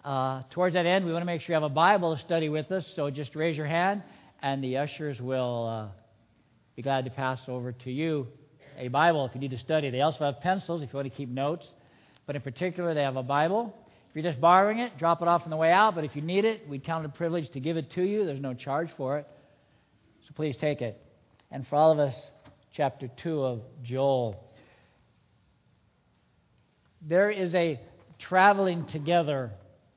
Towards that end, we want to make sure you have a Bible to study with us, so just raise your hand, and the ushers will be glad to pass over to you a Bible if you need to study. They also have pencils if you want to keep notes, but in particular, they have a Bible. If you're just borrowing it, drop it off on the way out, but if you need it, we count it a privilege to give it to you. There's no charge for it, so please take it. And for all of us, chapter 2 of Joel. There is a traveling together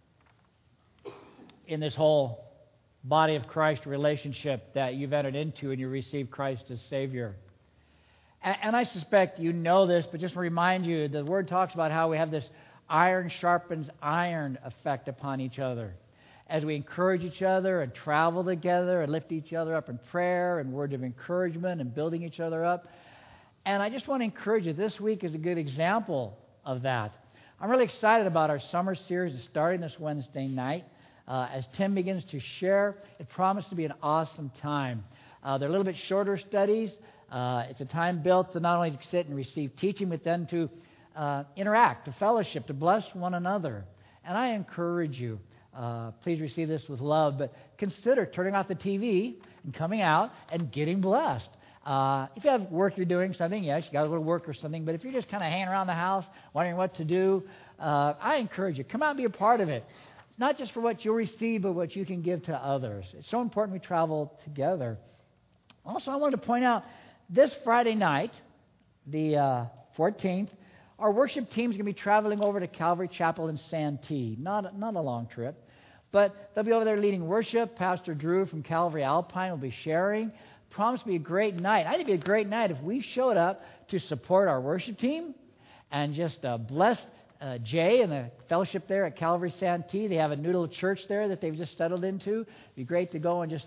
in this whole body of Christ relationship that you've entered into and you received Christ as Savior. And I suspect you know this, but just to remind you, the Word talks about how we have this iron sharpens iron effect upon each other. As we encourage each other and travel together and lift each other up in prayer and words of encouragement and building each other up. And I just want to encourage you, this week is a good example of that. I'm really excited about our summer series starting this Wednesday night. As Tim begins to share, it promises to be an awesome time. They're a little bit shorter studies. It's a time built to not only sit and receive teaching, but then to interact, to fellowship, to bless one another. And I encourage you, please receive this with love, but consider turning off the TV and coming out and getting blessed. If you have work you're doing, something, yes, you got to go to work or something, but if you're just kind of hanging around the house, wondering what to do, I encourage you, come out and be a part of it. Not just for what you'll receive, but what you can give to others. It's so important we travel together. Also, I wanted to point out, this Friday night, the 14th, our worship team is going to be traveling over to Calvary Chapel in Santee. Not a long trip, but they'll be over there leading worship. Pastor Drew from Calvary Alpine will be sharing. Promise to be a great night. I think it'd be a great night if we showed up to support our worship team and just bless Jay and the fellowship there at Calvary Santee. They have a new little church there that they've just settled into. It'd be great to go and just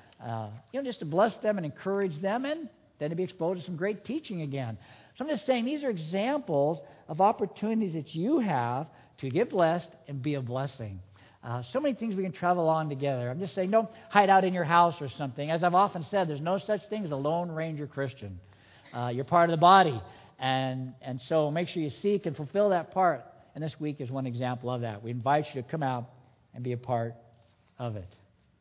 to bless them and encourage them, and then to be exposed to some great teaching again. So I'm just saying these are examples of opportunities that you have to get blessed and be a blessing. So many things we can travel on together. I'm just saying, don't hide out in your house or something. As I've often said, there's no such thing as a Lone Ranger Christian. You're part of the body. And so make sure you seek and fulfill that part. And this week is one example of that. We invite you to come out and be a part of it.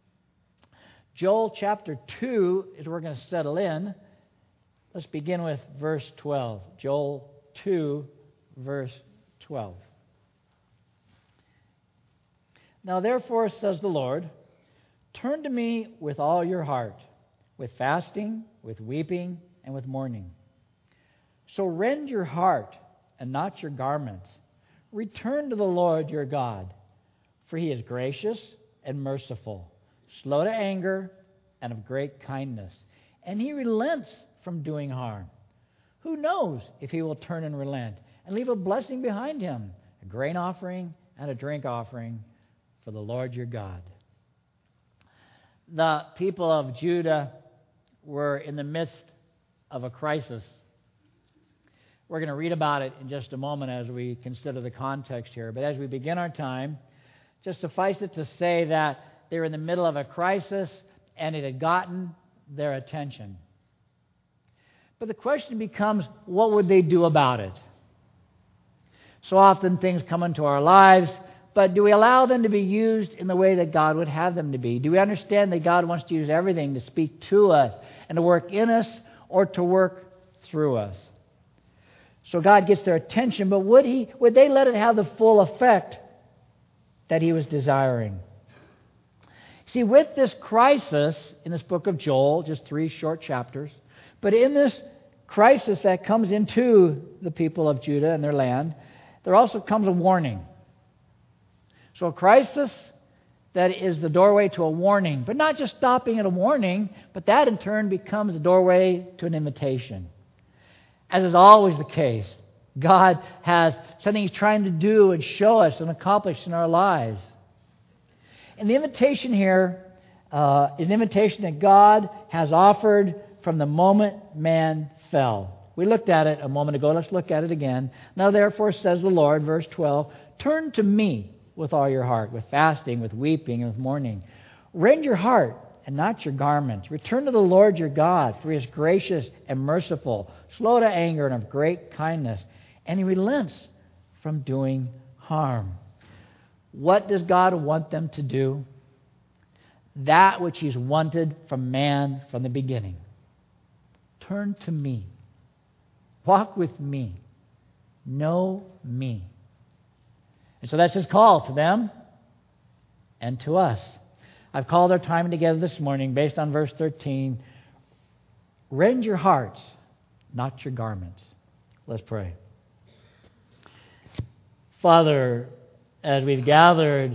Joel chapter 2 is where we're going to settle in. Let's begin with verse 12. Joel 2, verse 12. Now therefore, says the Lord, turn to me with all your heart, with fasting, with weeping, and with mourning. So rend your heart and not your garments. Return to the Lord your God, for he is gracious and merciful, slow to anger and of great kindness, and he relents from doing harm. Who knows if he will turn and relent and leave a blessing behind him, a grain offering and a drink offering for the Lord your God. The people of Judah were in the midst of a crisis. We're going to read about it in just a moment as we consider the context here. But as we begin our time, just suffice it to say that they were in the middle of a crisis and it had gotten their attention. But the question becomes, what would they do about it? So often things come into our lives, but do we allow them to be used in the way that God would have them to be? Do we understand that God wants to use everything to speak to us and to work in us or to work through us? So God gets their attention, but would they let it have the full effect that he was desiring? See, with this crisis in this book of Joel, just 3 short chapters, but in this crisis that comes into the people of Judah and their land, there also comes a warning. So a crisis that is the doorway to a warning, but not just stopping at a warning, but that in turn becomes the doorway to an invitation. As is always the case, God has something he's trying to do and show us and accomplish in our lives. And the invitation here is an invitation that God has offered from the moment man fell. We looked at it a moment ago. Let's look at it again. Now therefore, says the Lord, verse 12, turn to me with all your heart, with fasting, with weeping, and with mourning. Rend your heart and not your garments. Return to the Lord your God, for he is gracious and merciful, slow to anger and of great kindness, and he relents from doing harm. What does God want them to do? That which He's wanted from man from the beginning. Turn to me. Walk with me. Know me. And so that's His call to them and to us. I've called our time together this morning based on verse 13. Rend your hearts, not your garments. Let's pray. Father, as we've gathered,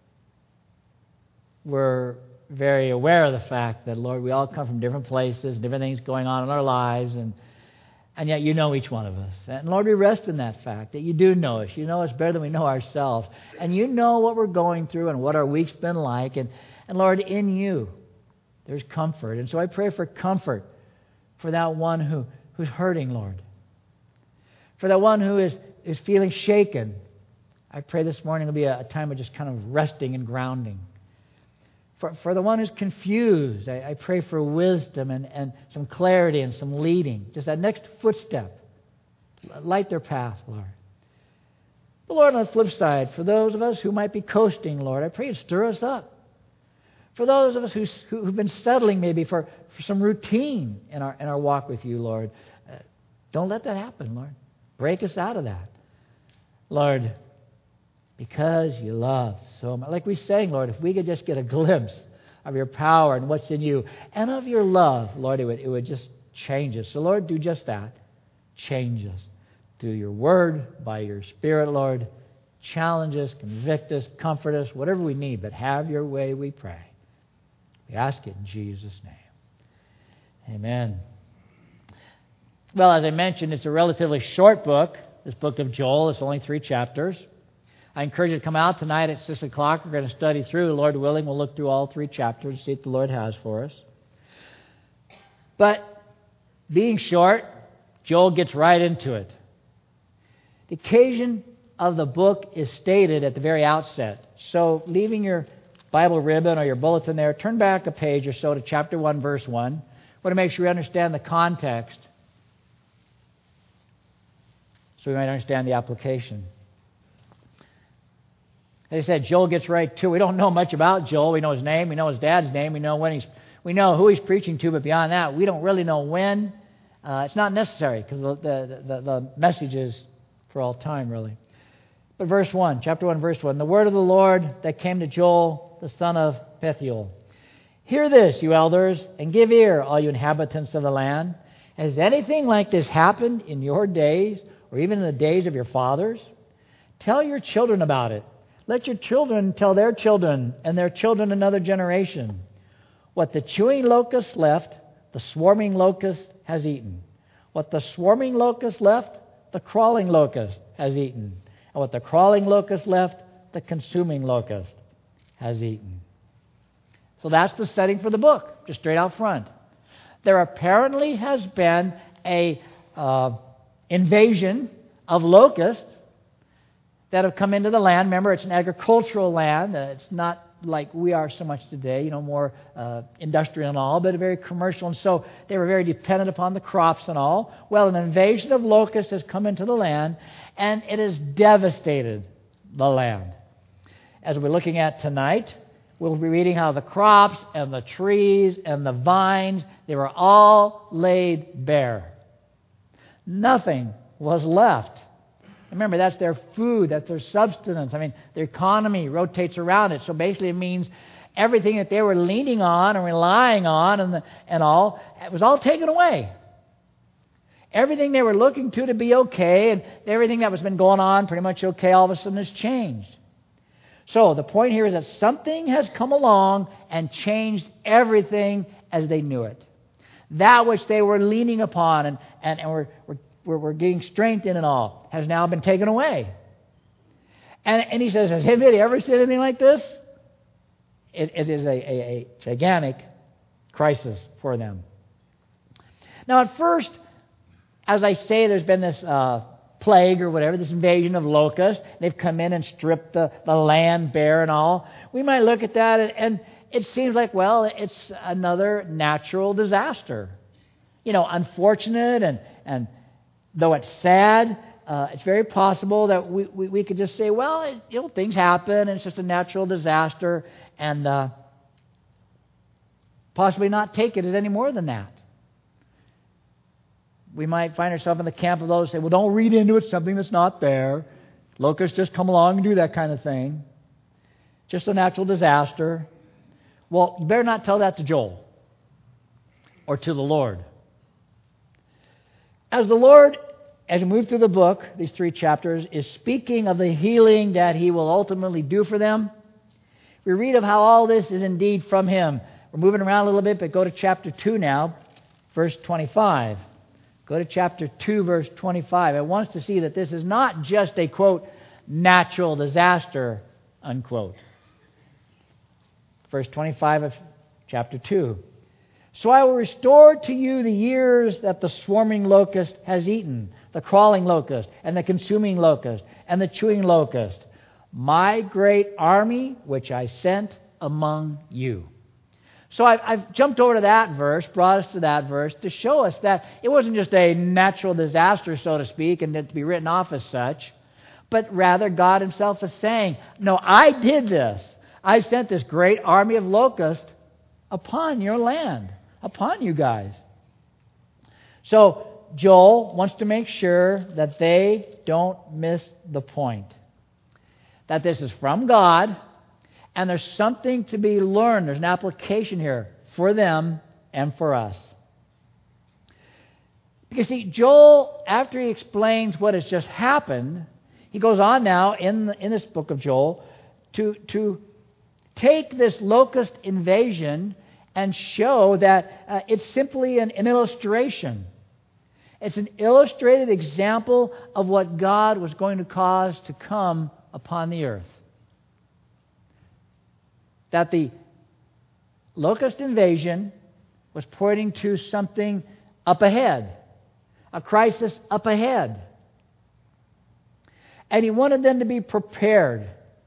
we're very aware of the fact that, Lord, we all come from different places, different things going on in our lives, and yet you know each one of us. And Lord, we rest in that fact that you do know us. You know us better than we know ourselves. And you know what we're going through and what our week's been like. And Lord, in you, there's comfort. And so I pray for comfort for that one who's hurting, Lord. For that one who is feeling shaken. I pray this morning will be a time of just kind of resting and grounding. For the one who's confused, I pray for wisdom and some clarity and some leading. Just that next footstep. Light their path, Lord. But Lord, on the flip side, for those of us who might be coasting, Lord, I pray you stir us up. For those of us who've been settling maybe for some routine in our walk with you, Lord, don't let that happen, Lord. Break us out of that. Lord, because you love so much. Like we sang, Lord, if we could just get a glimpse of your power and what's in you and of your love, Lord, it would just change us. So, Lord, do just that. Change us through your word, by your Spirit, Lord. Challenge us, convict us, comfort us, whatever we need. But have your way, we pray. We ask it in Jesus' name. Amen. Well, as I mentioned, it's a relatively short book, this book of Joel. It's only 3 chapters. I encourage you to come out tonight at 6 o'clock. We're going to study through. Lord willing, we'll look through all 3 chapters and see what the Lord has for us. But being short, Joel gets right into it. The occasion of the book is stated at the very outset. So leaving your Bible ribbon or your bulletin there, turn back a page or so to chapter 1, verse 1. I want to make sure we understand the context so we might understand the application. As I said, Joel gets right to it. We don't know much about Joel. We know his name. We know his dad's name. We know who he's preaching to, but beyond that, we don't really know when. It's not necessary because the message is for all time, really. But verse 1, chapter 1, verse 1. The word of the Lord that came to Joel, the son of Pethuel. Hear this, you elders, and give ear, all you inhabitants of the land. Has anything like this happened in your days, or even in the days of your fathers? Tell your children about it. Let your children tell their children, and their children another generation. What the chewing locust left, the swarming locust has eaten. What the swarming locust left, the crawling locust has eaten. And what the crawling locust left, the consuming locust has eaten. So that's the setting for the book, just straight out front. There apparently has been a invasion of locusts that have come into the land. Remember, it's an agricultural land. It's not like we are so much today, more industrial and all, but very commercial. And so they were very dependent upon the crops and all. Well, an invasion of locusts has come into the land, and it has devastated the land. As we're looking at tonight, we'll be reading how the crops and the trees and the vines, they were all laid bare. Nothing was left. Remember, that's their food, that's their subsistence. Their economy rotates around it. So basically it means everything that they were leaning on and relying on and all, it was all taken away. Everything they were looking to be okay, and everything that was been going on pretty much okay, all of a sudden has changed. So the point here is that something has come along and changed everything as they knew it. That which they were leaning upon and were getting strength in and all has now been taken away. And he says, has anybody ever seen anything like this? It is a gigantic crisis for them. Now at first, as I say, there's been this plague or whatever, this invasion of locusts. They've come in and stripped the land bare and all. We might look at that and it seems like, well, it's another natural disaster. Unfortunate and though it's sad, it's very possible that we could just say, well, things happen, and it's just a natural disaster, and possibly not take it as any more than that. We might find ourselves in the camp of those who say, well, don't read into it something that's not there. Locusts just come along and do that kind of thing. Just a natural disaster. Well, you better not tell that to Joel or to the Lord. As the Lord, as we move through the book, these 3 chapters, is speaking of the healing that He will ultimately do for them, we read of how all this is indeed from Him. We're moving around a little bit, but go to chapter 2 now, verse 25. Go to chapter 2, verse 25. I want us to see that this is not just a, quote, natural disaster, unquote. Verse 25 of chapter 2. So I will restore to you the years that the swarming locust has eaten, the crawling locust, and the consuming locust, and the chewing locust, my great army which I sent among you. So I've jumped over to that verse, brought us to that verse, to show us that it wasn't just a natural disaster, so to speak, and to be written off as such, but rather God Himself is saying, no, I did this. I sent this great army of locusts upon your land, upon you guys. So Joel wants to make sure that they don't miss the point. That this is from God, and there's something to be learned. There's an application here for them and for us. Because see, Joel, after he explains what has just happened, he goes on now in this book of Joel to take this locust invasion and show that it's simply an illustration. It's an illustrated example of what God was going to cause to come upon the earth. That the locust invasion was pointing to something up ahead, a crisis up ahead. And He wanted them to be prepared. It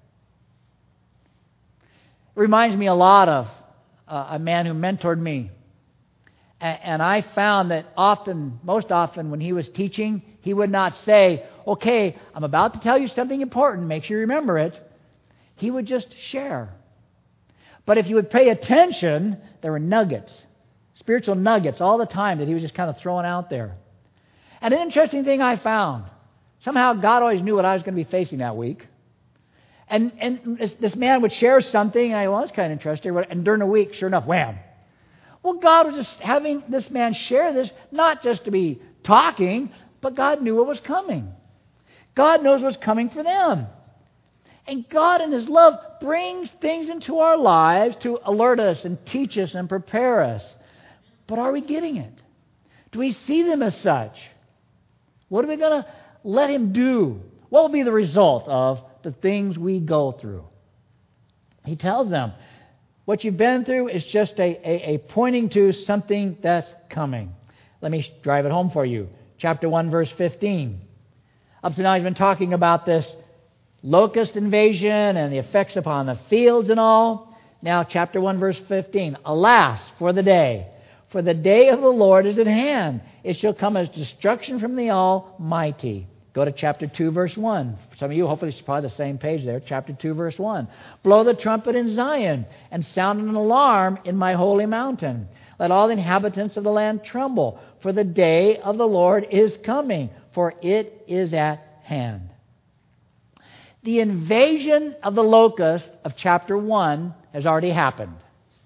reminds me a lot of a man who mentored me. And I found that most often when he was teaching, he would not say, okay, I'm about to tell you something important, make sure you remember it. He would just share. But if you would pay attention, there were nuggets, spiritual nuggets all the time that he was just kind of throwing out there. And an interesting thing I found, somehow God always knew what I was going to be facing that week. And this man would share something, and I was kind of interested, and during the week, sure enough, wham. Well, God was just having this man share this, not just to be talking, but God knew what was coming. God knows what's coming for them. And God in His love brings things into our lives to alert us and teach us and prepare us. But are we getting it? Do we see them as such? What are we going to let Him do? What will be the result of the things we go through? He tells them, what you've been through is just a pointing to something that's coming. Let me drive it home for you. Chapter 1, verse 15. Up to now, He's been talking about this locust invasion and the effects upon the fields and all. Now, chapter 1, verse 15. Alas, for the day of the Lord is at hand. It shall come as destruction from the Almighty. Go to chapter 2, verse 1. For some of you, hopefully it's probably the same page there. Chapter 2, verse 1. Blow the trumpet in Zion and sound an alarm in my holy mountain. Let all the inhabitants of the land tremble, for the day of the Lord is coming, for it is at hand. The invasion of the locust of chapter 1 has already happened.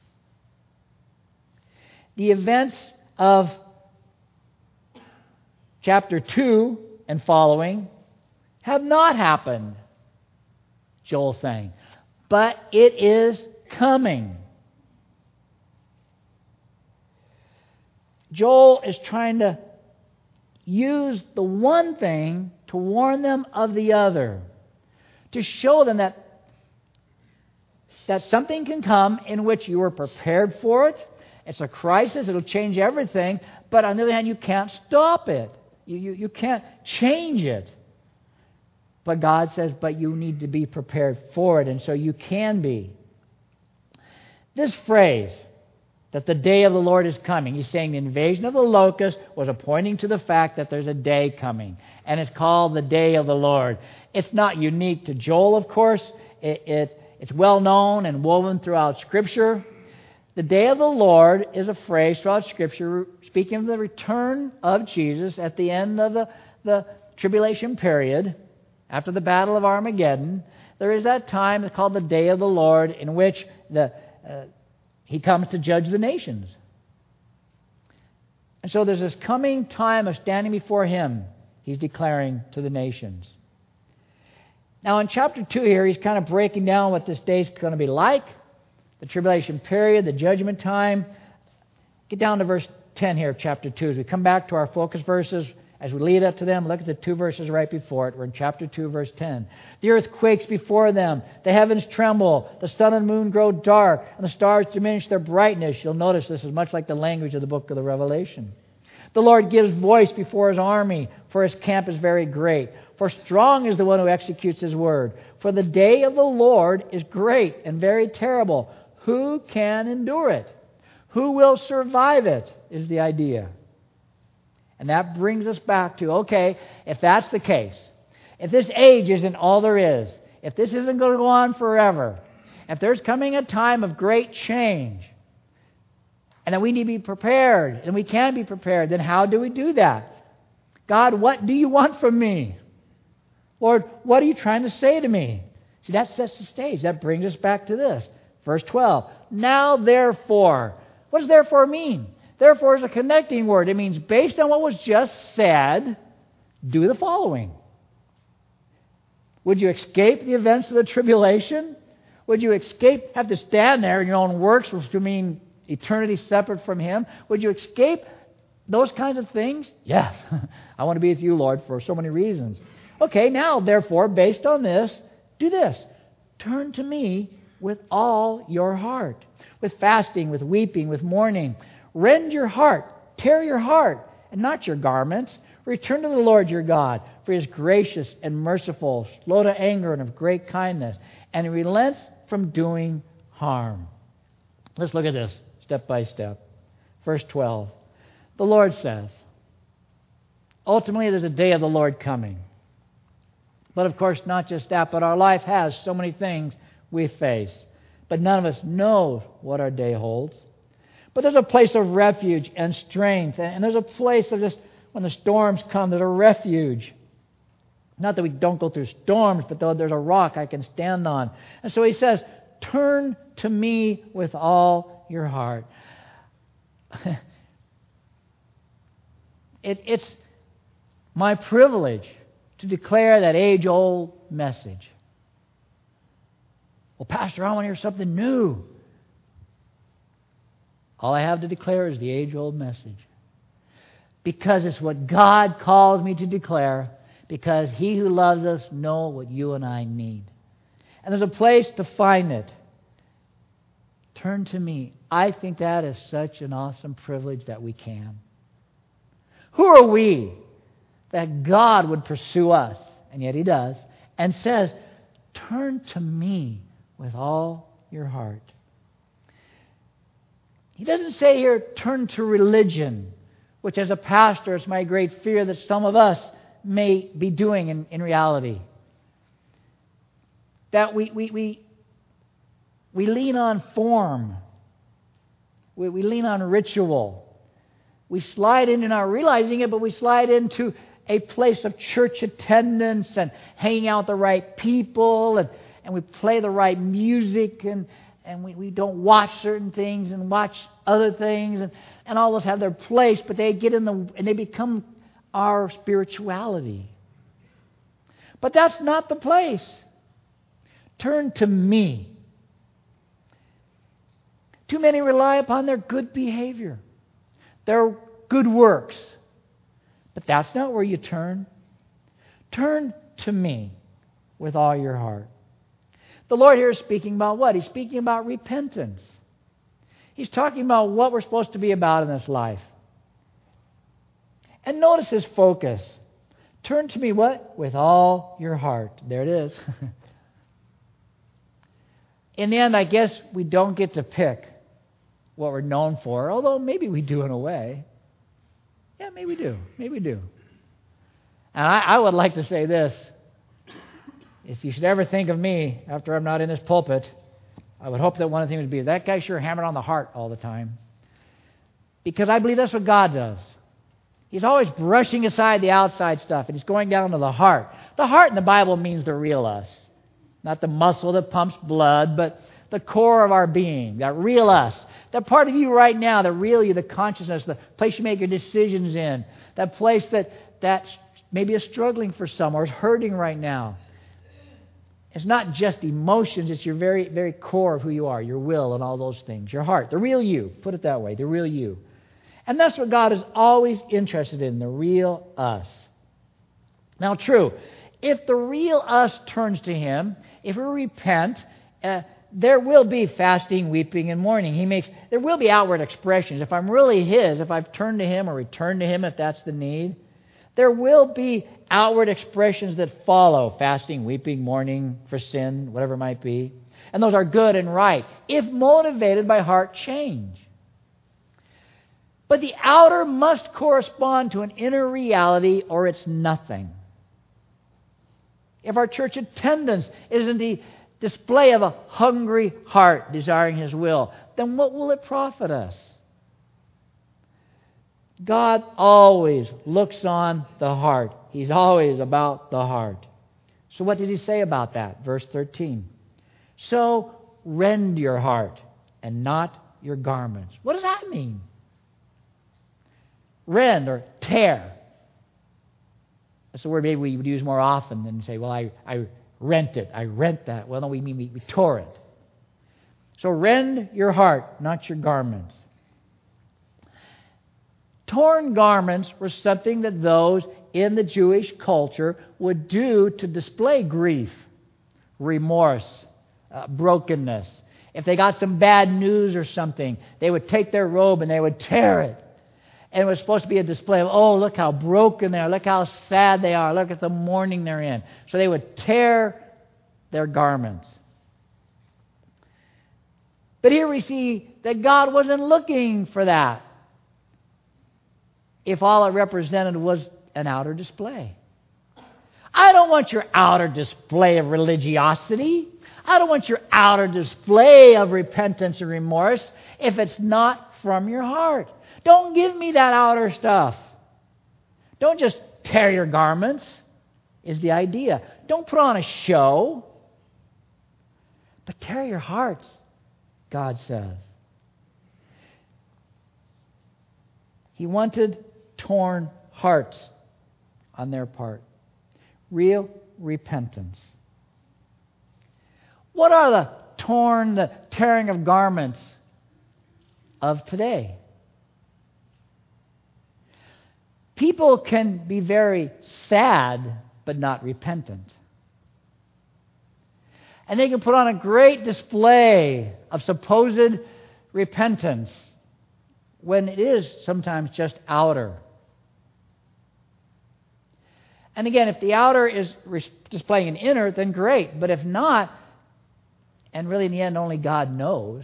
The events of chapter 2 and following have not happened, Joel's saying. But it is coming. Joel is trying to use the one thing to warn them of the other. To show them that something can come in which you are prepared for it. It's a crisis. It'll change everything. But on the other hand, you can't stop it. You can't change it. But God says, but you need to be prepared for it. And so you can be. This phrase that the day of the Lord is coming. He's saying the invasion of the locust was pointing to the fact that there's a day coming. And it's called the day of the Lord. It's not unique to Joel, of course. It's well known and woven throughout Scripture. The day of the Lord is a phrase throughout Scripture speaking of the return of Jesus at the end of the tribulation period, after the battle of Armageddon. There is that time, it's called the day of the Lord, in which He comes to judge the nations. And so there's this coming time of standing before Him, He's declaring to the nations. Now in chapter 2 here, He's kind of breaking down what this day is going to be like, the tribulation period, the judgment time. Get down to verse 10 here of chapter 2. As we come back to our focus verses, as we lead up to them, look at the 2 verses right before it. We're in chapter 2, verse 10. The earth quakes before them. The heavens tremble. The sun and moon grow dark, and the stars diminish their brightness. You'll notice this is much like the language of the book of the Revelation. The Lord gives voice before His army, for His camp is very great. For strong is the one who executes His word. For the day of the Lord is great and very terrible. Who can endure it? Who will survive it, is the idea. And that brings us back to, okay, if that's the case, if this age isn't all there is, if this isn't going to go on forever, if there's coming a time of great change, and that we need to be prepared, and we can be prepared, then how do we do that? God, what do you want from me? Lord, what are you trying to say to me? See, that sets the stage. That brings us back to this. Verse 12. Now therefore. What does therefore mean? Therefore is a connecting word. It means based on what was just said, do the following. Would you escape the events of the tribulation? Would you have to stand there in your own works, which would mean eternity separate from Him? Would you escape those kinds of things? Yes. I want to be with you, Lord, for so many reasons. Okay, now, therefore, based on this, do this. Turn to me with all your heart. With fasting, with weeping, with mourning. Rend your heart, tear your heart, and not your garments. Return to the Lord your God, for He is gracious and merciful, slow to anger and of great kindness, and He relents from doing harm. Let's look at this step by step. Verse 12. The Lord says, ultimately there's a day of the Lord coming. But of course, not just that, but our life has so many things we face. But none of us know what our day holds. But there's a place of refuge and strength. And there's a place of just, when the storms come, there's a refuge. Not that we don't go through storms, but though there's a rock I can stand on. And so He says, turn to me with all your heart. It's my privilege to declare that age-old message. Well, Pastor, I want to hear something new. All I have to declare is the age-old message. Because it's what God calls me to declare. Because He who loves us knows what you and I need. And there's a place to find it. Turn to me. I think that is such an awesome privilege that we can. Who are we that God would pursue us? And yet He does. And says, turn to me with all your heart. He doesn't say here, turn to religion, which as a pastor, it's my great fear that some of us may be doing in reality. That we lean on form. We lean on ritual. We slide into, not realizing it, but we slide into a place of church attendance and hanging out with the right people, and we play the right music, and we don't watch certain things and watch other things, and all those have their place, but they get and they become our spirituality. But that's not the place. Turn to me. Too many rely upon their good behavior, their good works. But that's not where you turn. Turn to me with all your heart. The Lord here is speaking about what? He's speaking about repentance. He's talking about what we're supposed to be about in this life. And notice His focus. Turn to me what? With all your heart. There it is. In the end, I guess we don't get to pick what we're known for, although maybe we do in a way. Yeah, maybe we do. Maybe we do. And I would like to say this. If you should ever think of me after I'm not in this pulpit, I would hope that one of the things would be, that guy sure hammered on the heart all the time. Because I believe that's what God does. He's always brushing aside the outside stuff, and He's going down to the heart. The heart in the Bible means the real us. Not the muscle that pumps blood, but the core of our being, that real us. That part of you right now, the real you, the consciousness, the place you make your decisions in. That place that maybe is struggling for some or is hurting right now. It's not just emotions, it's your very, very core of who you are, your will and all those things. Your heart, the real you, put it that way, the real you. And that's what God is always interested in, the real us. Now, true, if the real us turns to Him, if we repent, there will be fasting, weeping, and mourning. There will be outward expressions. If I'm really His, if I've turned to Him or returned to Him, if that's the need, there will be outward expressions that follow, fasting, weeping, mourning for sin, whatever it might be. And those are good and right, if motivated by heart change. But the outer must correspond to an inner reality or it's nothing. If our church attendance isn't the display of a hungry heart desiring His will, then what will it profit us? God always looks on the heart. He's always about the heart. So what does He say about that? Verse 13. So rend your heart and not your garments. What does that mean? Rend or tear. That's the word maybe we would use more often than say, well, I rent it. I rent that. Well, no, we mean we tore it. So rend your heart, not your garments. Torn garments were something that those in the Jewish culture would do to display grief, remorse, brokenness. If they got some bad news or something, they would take their robe and they would tear it. And it was supposed to be a display of, oh, look how broken they are. Look how sad they are. Look at the mourning they're in. So they would tear their garments. But here we see that God wasn't looking for that, if all it represented was an outer display. I don't want your outer display of religiosity. I don't want your outer display of repentance and remorse if it's not from your heart. Don't give me that outer stuff. Don't just tear your garments, is the idea. Don't put on a show. But tear your hearts, God says. He wanted torn hearts on their part. Real repentance. What are the tearing of garments of today? People can be very sad but not repentant. And they can put on a great display of supposed repentance when it is sometimes just outer. And again, if the outer is displaying an inner, then great. But if not, and really in the end only God knows.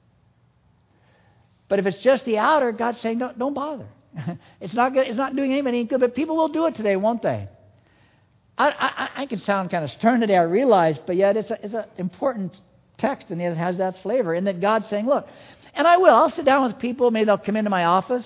But if it's just the outer, God's saying, don't bother. It's not good. It's not doing anybody any good, but people will do it today, won't they? I can sound kind of stern today, I realize, but yet it's an important text, and it has that flavor, in that God's saying, look, and I'll sit down with people, maybe they'll come into my office,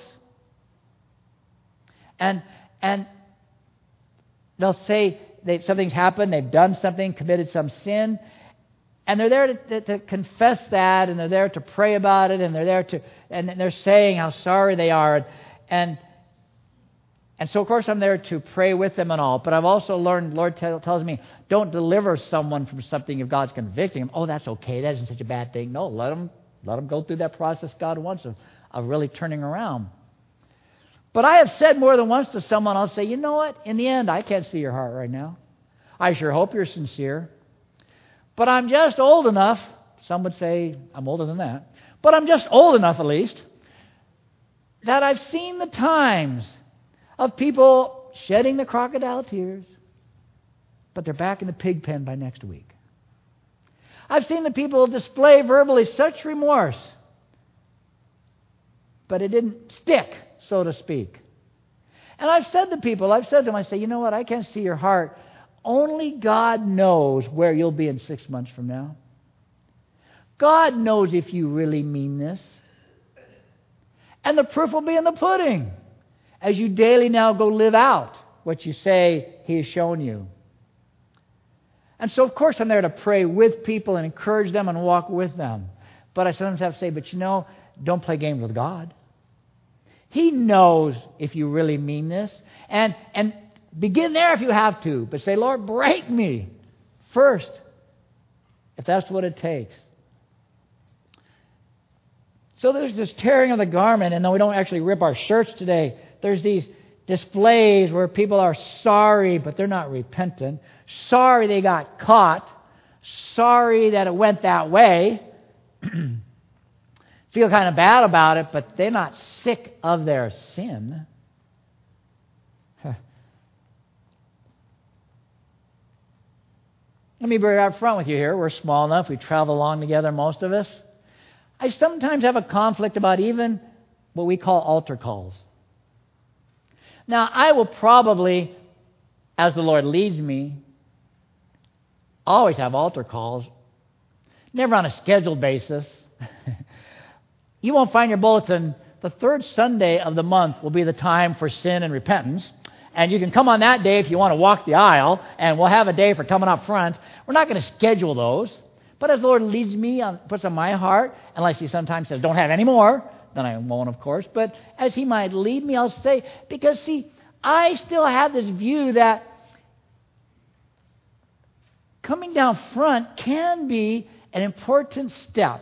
and they'll say something's happened, they've done something, committed some sin, and they're there to confess that, and they're there to pray about it, and they're saying how sorry they are, and so, of course, I'm there to pray with them and all. But I've also learned, Lord tells me, don't deliver someone from something if God's convicting them. Oh, that's okay. That isn't such a bad thing. No, let them go through that process God wants of really turning around. But I have said more than once to someone, I'll say, you know what? In the end, I can't see your heart right now. I sure hope you're sincere. But I'm just old enough. Some would say I'm older than that. But I'm just old enough, at least, that I've seen the times of people shedding the crocodile tears, but they're back in the pig pen by next week. I've seen the people display verbally such remorse, but it didn't stick, so to speak. And I've said to people, I say, you know what, I can't see your heart. Only God knows where you'll be in 6 months from now. God knows if you really mean this. And the proof will be in the pudding as you daily now go live out what you say He has shown you. And so, of course, I'm there to pray with people and encourage them and walk with them. But I sometimes have to say, but you know, don't play games with God. He knows if you really mean this. And begin there if you have to. But say, Lord, break me first, if that's what it takes. So there's this tearing of the garment, and though we don't actually rip our shirts today, there's these displays where people are sorry, but they're not repentant. Sorry they got caught. Sorry that it went that way. Feel kind of bad about it, but they're not sick of their sin. Let me be right up front with you here. We're small enough. We travel along together, most of us. I sometimes have a conflict about even what we call altar calls. Now, I will probably, as the Lord leads me, always have altar calls. Never on a scheduled basis. You won't find your bulletin. The third Sunday of the month will be the time for sin and repentance. And you can come on that day if you want to walk the aisle, and we'll have a day for coming up front. We're not going to schedule those. But as the Lord leads me, puts on my heart, unless He sometimes says, don't have any more, then I won't, of course. But as He might lead me, I'll say, because, see, I still have this view that coming down front can be an important step.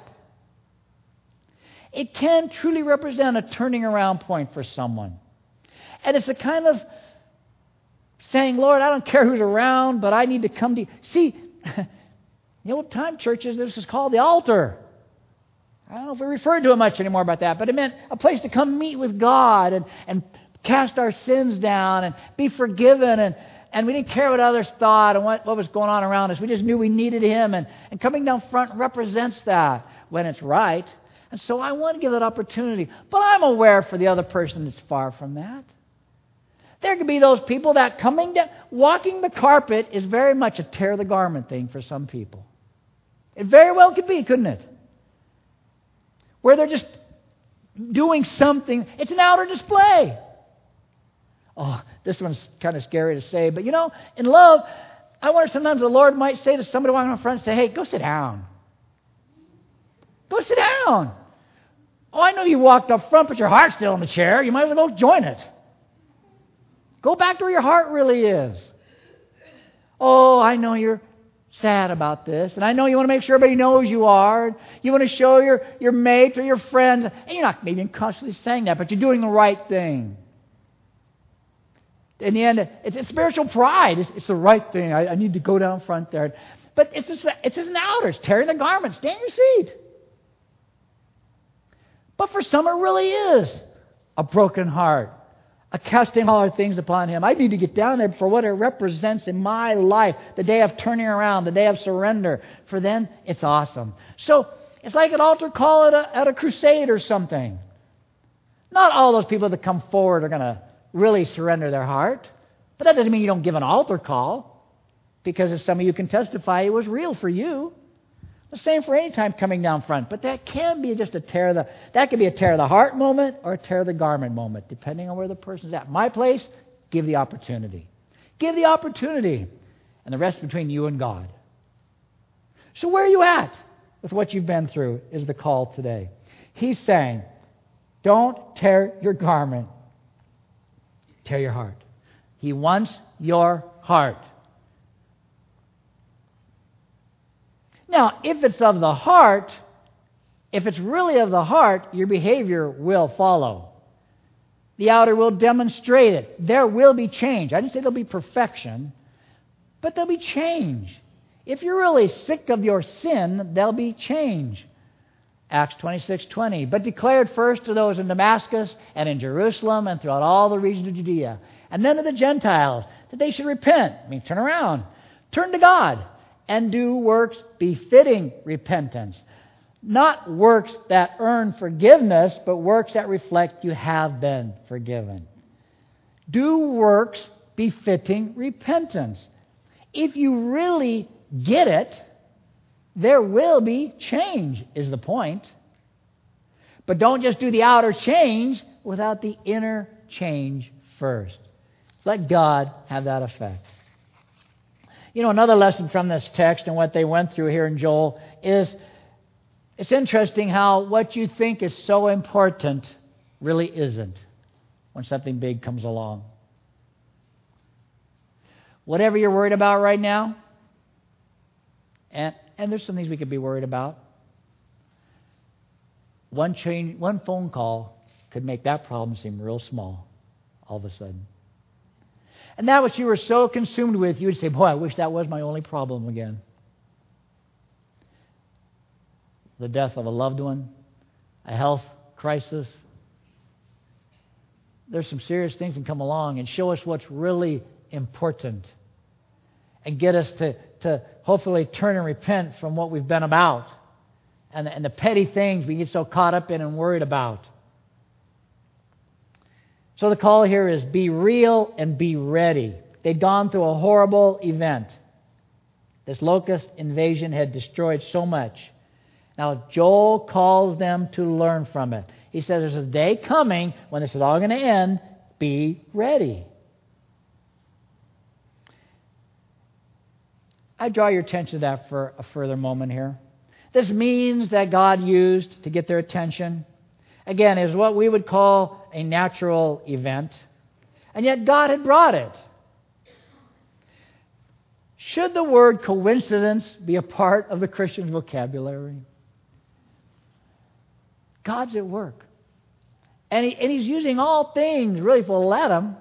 It can truly represent a turning around point for someone. And it's a kind of saying, Lord, I don't care who's around, but I need to come to you. See, the old time churches, this is called the altar. I don't know if we refer to it much anymore about that, but it meant a place to come meet with God and cast our sins down and be forgiven. And we didn't care what others thought and what was going on around us. We just knew we needed Him. And coming down front represents that when it's right. And so I want to give that opportunity. But I'm aware for the other person that's far from that. There could be those people that coming down, walking the carpet is very much a tear the garment thing for some people. It very well could be, couldn't it? Where they're just doing something. It's an outer display. Oh, this one's kind of scary to say, but you know, in love, I wonder sometimes the Lord might say to somebody walking in front, say, hey, go sit down. Go sit down. Oh, I know you walked up front, but your heart's still in the chair. You might as well go join it. Go back to where your heart really is. Oh, I know you're sad about this, and I know you want to make sure everybody knows you are. You want to show your mate or your friends, and you're not maybe consciously saying that, but you're doing the right thing. In the end, it's spiritual pride. It's the right thing. I need to go down front there. But it's just an outer. It's tearing the garment. Stay in your seat. But for some, it really is a broken heart, a casting all our things upon Him. I need to get down there for what it represents in my life, the day of turning around, the day of surrender. For then, it's awesome. So it's like an altar call at a crusade or something. Not all those people that come forward are going to really surrender their heart. But that doesn't mean you don't give an altar call, because as some of you can testify, it was real for you. The same for any time coming down front. But that can be just that can be a tear of the heart moment or a tear of the garment moment, depending on where the person's at. My place, give the opportunity. Give the opportunity. And the rest between you and God. So where are you at with what you've been through is the call today. He's saying, don't tear your garment. Tear your heart. He wants your heart. Now, if it's of the heart, if it's really of the heart, your behavior will follow. The outer will demonstrate it. There will be change. I didn't say there'll be perfection, but there'll be change. If you're really sick of your sin, there'll be change. Acts 26:20. But declared first to those in Damascus and in Jerusalem and throughout all the region of Judea, and then to the Gentiles, that they should repent. Turn around. Turn to God and do works befitting repentance. Not works that earn forgiveness, but works that reflect you have been forgiven. Do works befitting repentance. If you really get it, there will be change, is the point. But don't just do the outer change without the inner change first. Let God have that effect. You know, another lesson from this text and what they went through here in Joel is it's interesting how what you think is so important really isn't when something big comes along. Whatever you're worried about right now, and there's some things we could be worried about. One phone call could make that problem seem real small all of a sudden. And that which you were so consumed with, you would say, boy, I wish that was my only problem again. The death of a loved one, a health crisis. There's some serious things that come along and show us what's really important and get us to hopefully turn and repent from what we've been about and the petty things we get so caught up in and worried about. So the call here is be real and be ready. They'd gone through a horrible event. This locust invasion had destroyed so much. Now, Joel calls them to learn from it. He says there's a day coming when this is all going to end. Be ready. I draw your attention to that for a further moment here. This means that God used to get their attention, again, is what we would call a natural event, and yet God had brought it. Should the word coincidence be a part of the Christian's vocabulary? God's at work. And He's using all things really for to let Him.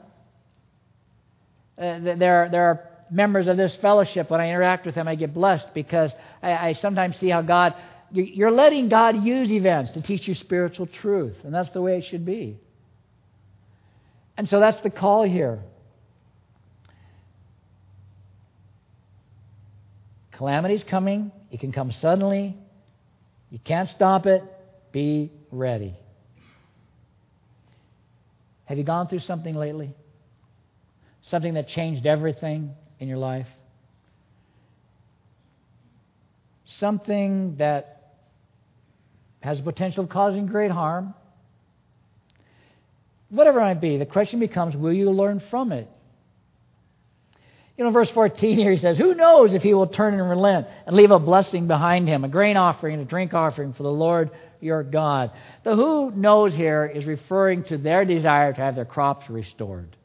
There are members of this fellowship, when I interact with them, I get blessed because I sometimes see how God, you're letting God use events to teach you spiritual truth. And that's the way it should be. And so that's the call here. Calamity's coming. It can come suddenly. You can't stop it. Be ready. Have you gone through something lately? Something that changed everything in your life? Something that has the potential of causing great harm? Whatever it might be, the question becomes, will you learn from it? You know, verse 14 here he says, who knows if he will turn and relent and leave a blessing behind him, a grain offering and a drink offering for the Lord your God. The who knows here is referring to their desire to have their crops restored.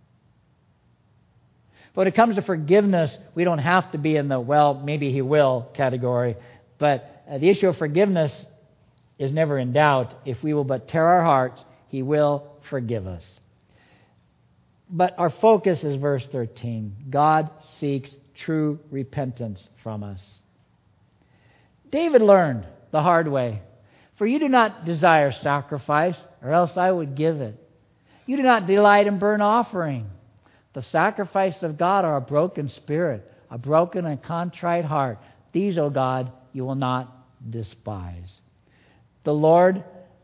But when it comes to forgiveness, we don't have to be in the, well, maybe he will category. But the issue of forgiveness is never in doubt. If we will but tear our hearts, he will forgive us. But our focus is verse 13. God seeks true repentance from us. David learned the hard way. For you do not desire sacrifice, or else I would give it. You do not delight in burnt offering. The sacrifice of God are a broken spirit, a broken and contrite heart. These, O God, you will not despise. The Lord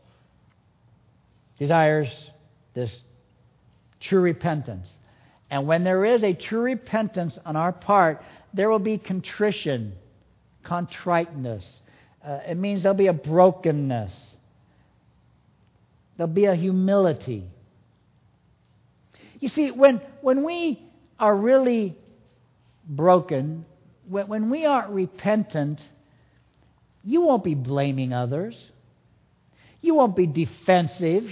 desires this true repentance. And when there is a true repentance on our part, there will be contrition, contriteness. It means there'll be a brokenness. There'll be a humility. You see, when we are really broken, when we aren't repentant, you won't be blaming others. You won't be defensive.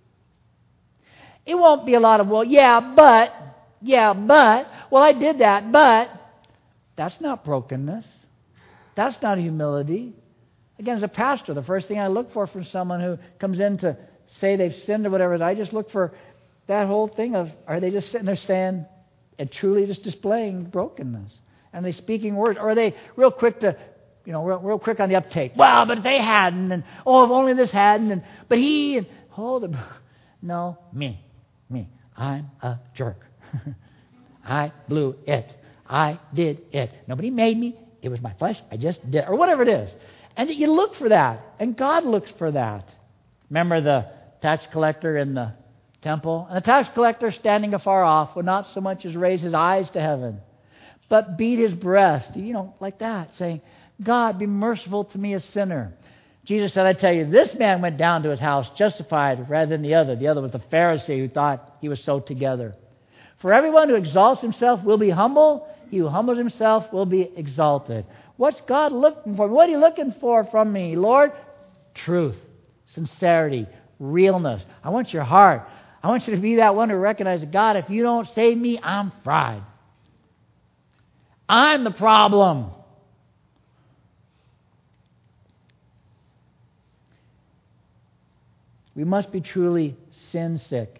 It won't be a lot of, well, but, well, I did that, but. That's not brokenness. That's not humility. Again, as a pastor, the first thing I look for from someone who comes in to say they've sinned or whatever, I just look for that whole thing of, are they just sitting there saying and truly just displaying brokenness? And are they speaking words? Or are they real quick to, real quick on the uptake? Well, but they hadn't, and if only this hadn't, and but he, and hold it. No, me. I'm a jerk. I blew it. I did it. Nobody made me. It was my flesh. I just did, or whatever it is. And you look for that. And God looks for that. Remember the tax collector in the temple? And the tax collector, standing afar off, would not so much as raise his eyes to heaven, but beat his breast, like that, saying, God, be merciful to me, a sinner. Jesus said, I tell you, this man went down to his house justified rather than the other. The other was the Pharisee who thought he was so together. For everyone who exalts himself will be humble. He who humbles himself will be exalted. What's God looking for? What are you looking for from me, Lord? Truth, sincerity, realness. I want your heart. I want you to be that one who recognizes, God, if you don't save me, I'm fried. I'm the problem. We must be truly sin sick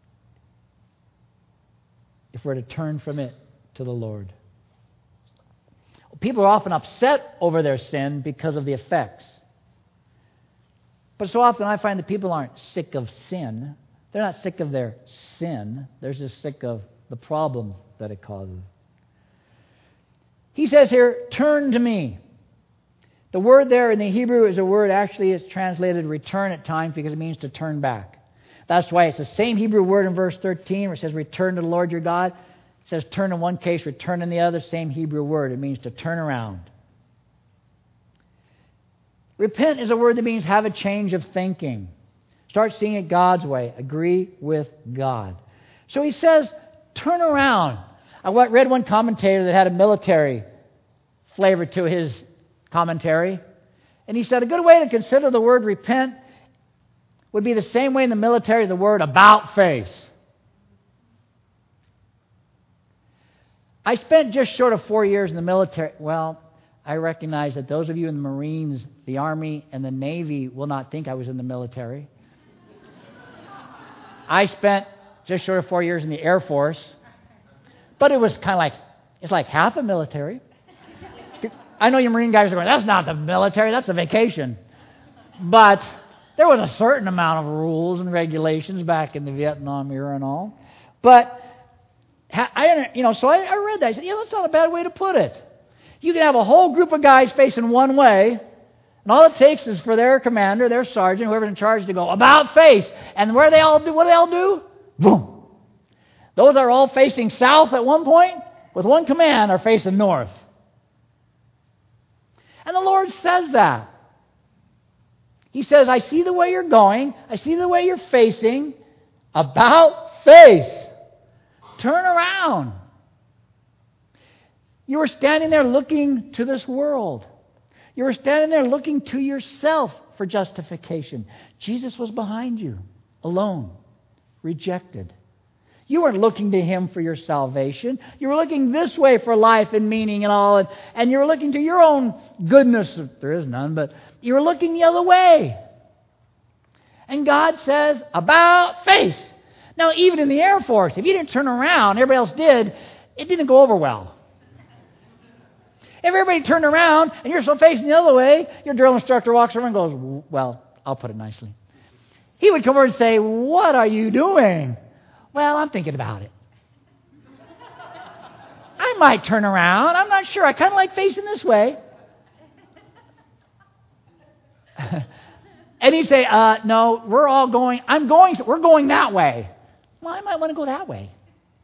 if we're to turn from it to the Lord. People are often upset over their sin because of the effects. But so often I find that people aren't sick of sin. They're not sick of their sin. They're just sick of the problems that it causes. He says here, turn to me. The word there in the Hebrew is a word actually is translated return at times because it means to turn back. That's why it's the same Hebrew word in verse 13 where it says return to the Lord your God. It says turn in one case, return in the other, same Hebrew word. It means to turn around. Repent is a word that means have a change of thinking. Start seeing it God's way. Agree with God. So he says, turn around. I read one commentator that had a military flavor to his commentary. And he said a good way to consider the word repent would be the same way in the military the word about face. I spent just short of 4 years in the military. Well, I recognize that those of you in the Marines, the Army, and the Navy will not think I was in the military. I spent just short of 4 years in the Air Force. But it was kind of like, it's like half a military. I know you Marine guys are going, that's not the military, that's a vacation. But there was a certain amount of rules and regulations back in the Vietnam era and all. But, so I read that. I said, that's not a bad way to put it. You can have a whole group of guys facing one way, and all it takes is for their commander, their sergeant, whoever's in charge to go, about face. And what do they all do? Boom. Those that are all facing south at one point, with one command, are facing north. And the Lord says that. He says, I see the way you're going. I see the way you're facing. About face. Turn around. You were standing there looking to this world. You were standing there looking to yourself for justification. Jesus was behind you, alone, rejected. You weren't looking to Him for your salvation. You were looking this way for life and meaning and all. And you were looking to your own goodness, if there is none, but you were looking the other way. And God says, about face. Now, even in the Air Force, if you didn't turn around, everybody else did, it didn't go over well. If everybody turned around and you're still facing the other way, your drill instructor walks over and goes, well, I'll put it nicely. He would come over and say, what are you doing? Well, I'm thinking about it. I might turn around. I'm not sure. I kind of like facing this way. And he'd say, no, we're going that way. Well, I might want to go that way.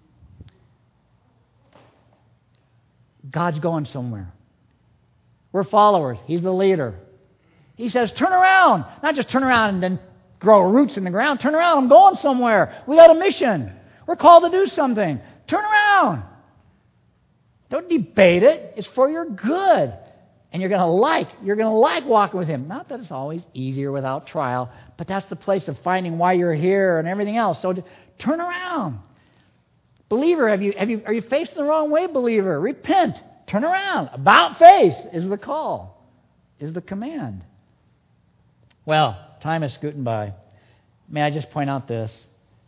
God's going somewhere. We're followers. He's the leader. He says, turn around. Not just turn around and then grow roots in the ground. Turn around. I'm going somewhere. We got a mission. We're called to do something. Turn around. Don't debate it. It's for your good. And you're going to like walking with Him. Not that it's always easier without trial, but that's the place of finding why you're here and everything else. So turn around. Believer, are you facing the wrong way, believer? Repent. Turn around. About face is the call, is the command. Well, time is scooting by. May I just point out this?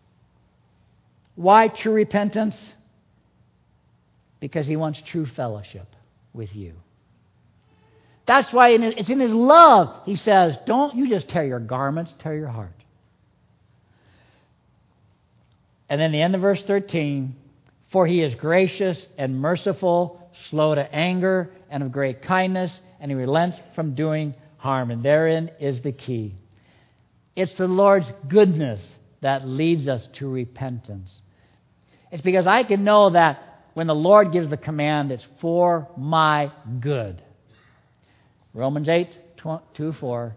Why true repentance? Because He wants true fellowship with you. That's why it's in His love. He says, don't you just tear your garments, tear your heart. And then the end of verse 13, for He is gracious and merciful, slow to anger, and of great kindness, and He relents from doing harm. And therein is the key. It's the Lord's goodness that leads us to repentance. It's because I can know that when the Lord gives the command, it's for my good. Romans 2:4.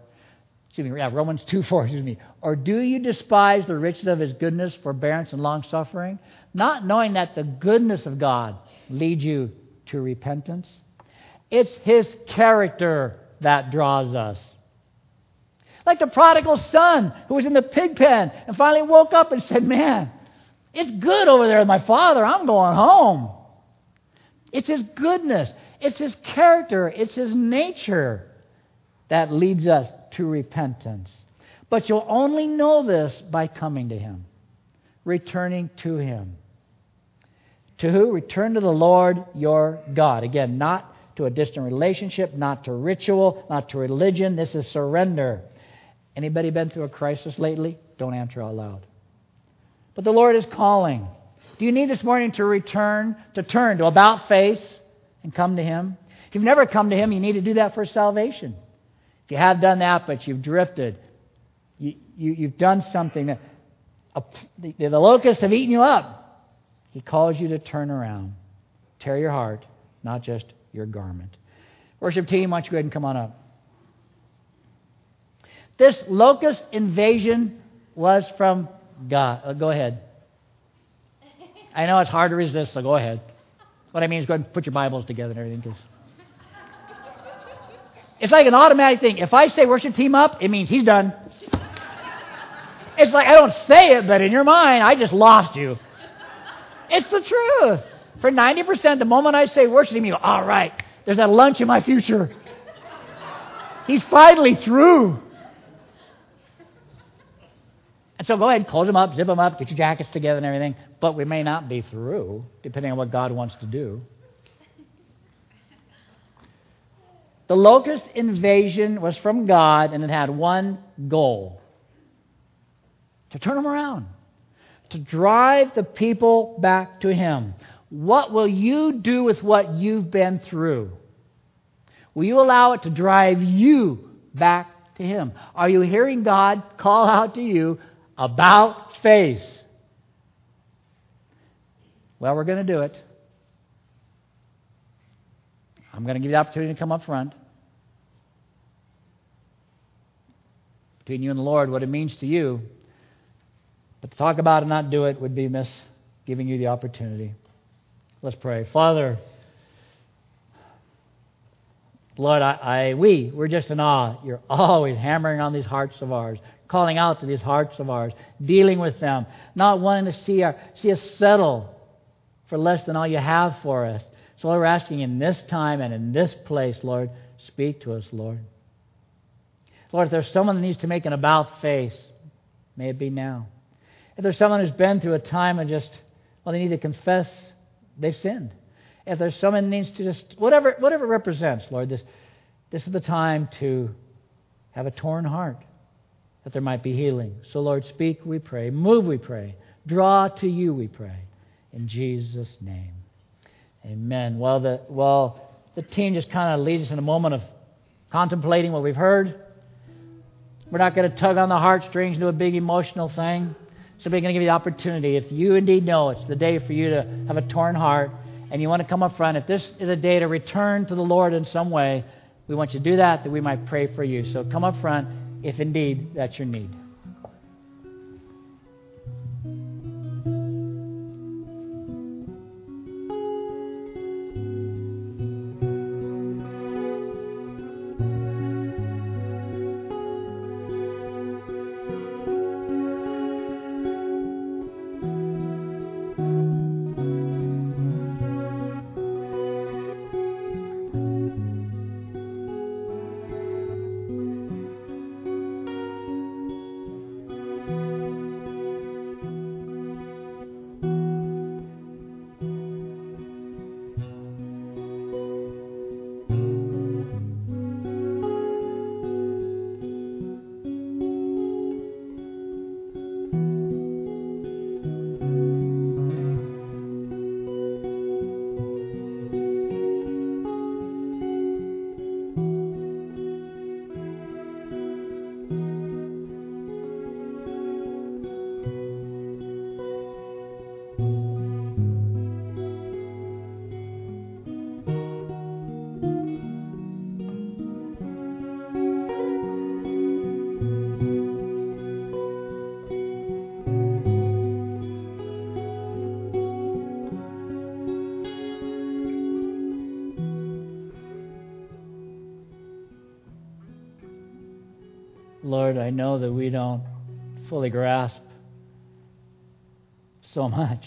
Or do you despise the riches of His goodness, forbearance, and long-suffering, not knowing that the goodness of God leads you to repentance? It's His character that draws us. Like the prodigal son who was in the pig pen and finally woke up and said, man, it's good over there with my father. I'm going home. It's His goodness. It's His character. It's His nature that leads us to repentance. But you'll only know this by coming to Him, returning to Him. To who? Return to the Lord your God. Again, not to a distant relationship, not to ritual, not to religion. This is surrender. Anybody been through a crisis lately? Don't answer out loud. But the Lord is calling. Do you need this morning to turn to about face and come to Him? If you've never come to Him, you need to do that for salvation. If you have done that, but you've drifted, you've done something that the locusts have eaten you up, He calls you to turn around. Tear your heart, not just your garment. Worship team, why don't you go ahead and come on up. This locust invasion was from God. Go ahead. I know it's hard to resist, so go ahead. What I mean is go ahead and put your Bibles together and everything. It's like an automatic thing. If I say worship team up, it means he's done. It's like I don't say it, but in your mind, I just lost you. It's the truth. For 90%, the moment I say worship team, you go, all right, there's that lunch in my future. He's finally through. And so go ahead, close them up, zip them up, get your jackets together and everything. But we may not be through, depending on what God wants to do. The locust invasion was from God, and it had one goal: to turn them around, to drive the people back to Him. What will you do with what you've been through? Will you allow it to drive you back to Him? Are you hearing God call out to you about face? Well, we're going to do it. I'm going to give you the opportunity to come up front. Between you and the Lord, what it means to you. But to talk about it and not do it would be giving you the opportunity. Let's pray. Father, Lord, we're just in awe. You're always hammering on these hearts of ours, calling out to these hearts of ours, dealing with them, not wanting to see us settle for less than all you have for us. So Lord, we're asking in this time and in this place, Lord, speak to us, Lord. Lord, if there's someone that needs to make an about face, may it be now. If there's someone who's been through a time of they need to confess they've sinned. If there's someone who needs to whatever it represents, Lord, this is the time to have a torn heart, that there might be healing. So Lord, speak, we pray. Move, we pray. Draw to you, we pray. In Jesus' name. Amen. Well, the team just kind of leads us in a moment of contemplating what we've heard. We're not going to tug on the heartstrings, do a big emotional thing. So we're going to give you the opportunity. If you indeed know it's the day for you to have a torn heart and you want to come up front, if this is a day to return to the Lord in some way, we want you to do that we might pray for you. So come up front if indeed that's your need. Lord, I know that we don't fully grasp so much.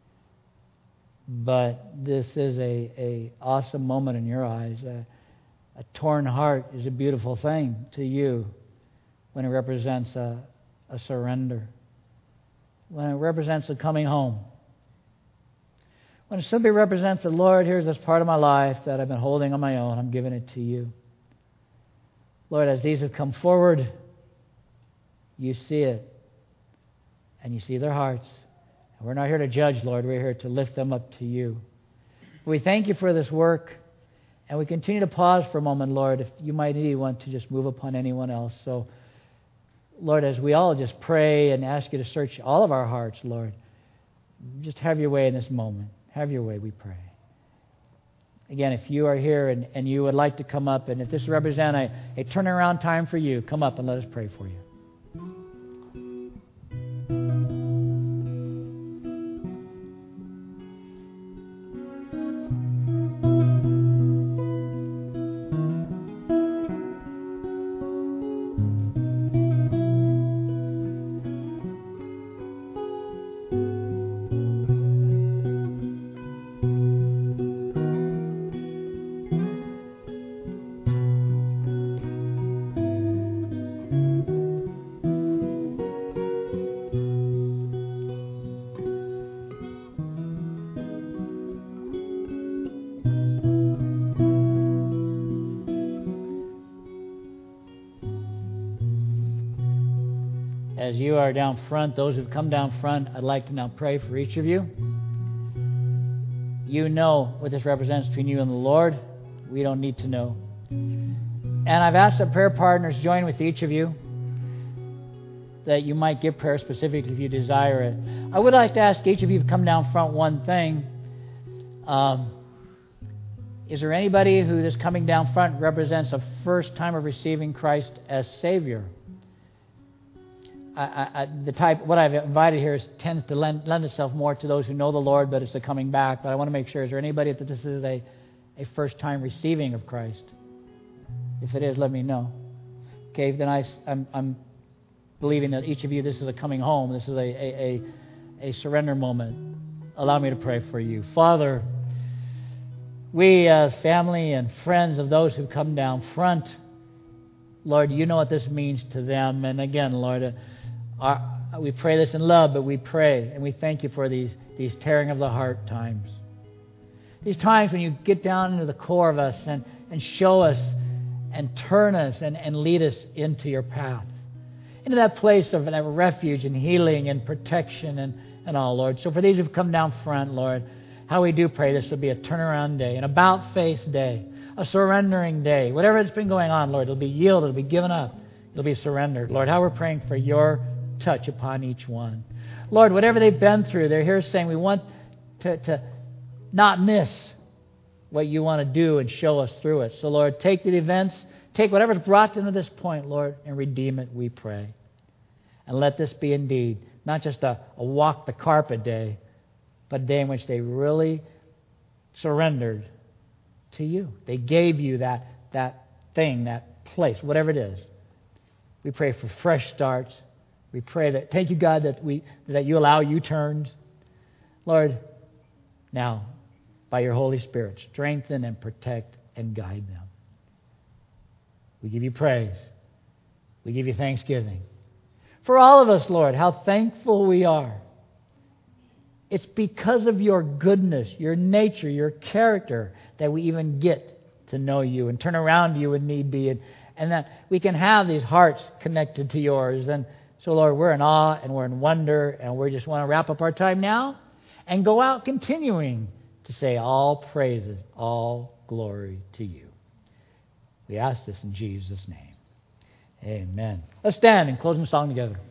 But this is a awesome moment in your eyes. A torn heart is a beautiful thing to you when it represents a surrender. When it represents a coming home. When it simply represents the Lord, here's this part of my life that I've been holding on my own. I'm giving it to you. Lord, as these have come forward, you see it. And you see their hearts. And we're not here to judge, Lord. We're here to lift them up to you. We thank you for this work. And we continue to pause for a moment, Lord, if you might need one to just move upon anyone else. So, Lord, as we all just pray and ask you to search all of our hearts, Lord, just have your way in this moment. Have your way, we pray. Again, if you are here and you would like to come up, and if this represents a turnaround time for you, come up and let us pray for you. As you are down front, those who've come down front, I'd like to now pray for each of you. You know what this represents between you and the Lord. We don't need to know. And I've asked that prayer partners join with each of you, that you might give prayer specifically if you desire it. I would like to ask each of you to come down front one thing. Is there anybody who this coming down front represents a first time of receiving Christ as Savior? What I've invited here tends to lend itself more to those who know the Lord, but it's the coming back. But I want to make sure, is there anybody that this is a first time receiving of Christ? If it is, let me know. Okay, then I'm believing that each of you, this is a coming home. This is a surrender moment. Allow me to pray for you. Father, we as family and friends of those who come down front, Lord, you know what this means to them. And again, Lord, we pray this in love, but we pray and we thank you for these tearing of the heart times. These times when you get down into the core of us and show us and turn us and lead us into your path. Into that place of refuge and healing and protection and all, Lord. So for these who've come down front, Lord, how we do pray this will be a turnaround day, an about-face day, a surrendering day. Whatever has been going on, Lord, it'll be yielded, it'll be given up, it'll be surrendered. Lord, how we're praying for your touch upon each one. Lord, whatever they've been through, they're here saying we want to not miss what you want to do and show us through it. So, Lord, take the events, take whatever's brought them to this point, Lord, and redeem it, we pray. And let this be indeed not just a walk the carpet day, but a day in which they really surrendered to you. They gave you that thing, that place, whatever it is. We pray for fresh starts. We pray that, thank you, God, that you allow U-turns. Lord, now, by your Holy Spirit, strengthen and protect and guide them. We give you praise. We give you thanksgiving. For all of us, Lord, how thankful we are. It's because of your goodness, your nature, your character that we even get to know you and turn around to you when need be, and that we can have these hearts connected to yours. And so, Lord, we're in awe and we're in wonder, and we just want to wrap up our time now and go out continuing to say all praises, all glory to you. We ask this in Jesus' name. Amen. Let's stand and close the song together.